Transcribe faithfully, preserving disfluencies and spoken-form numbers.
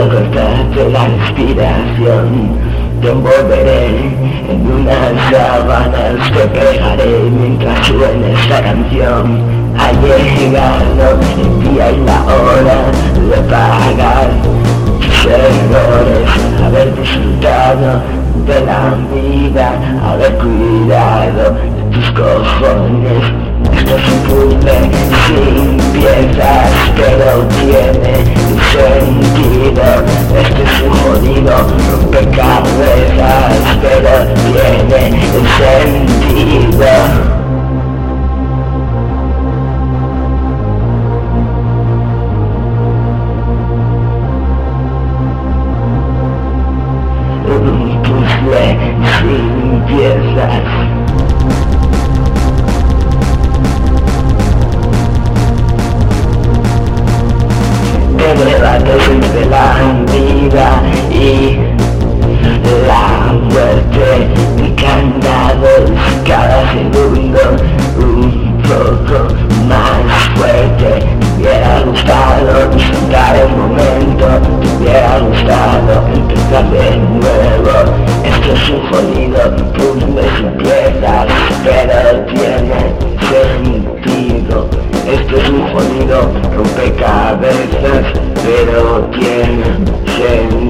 cortarte la respiración. Te envolveré en unas sábanas, te pegaré mientras suene esta canción. Ha llegado el día y la hora de pagar tus errores, haber disfrutado de la vida, haber cuidado de tus cojones. Esto es un puzzle sin piezas, pero tiene un sentido. Esto es un jodido rompecabezas, pero tiene un sentido. Un puzzle sin piezas. El debate entre la vida y la muerte, mi candados cada segundo un poco más fuerte. Me hubiera gustado disfrutar el momento, me hubiera gustado empezar de nuevo. Esto es un jodido puzzle sin piezas, pero tiene sentido. Esto es un jodido rompecabezas, pero tiene sentido.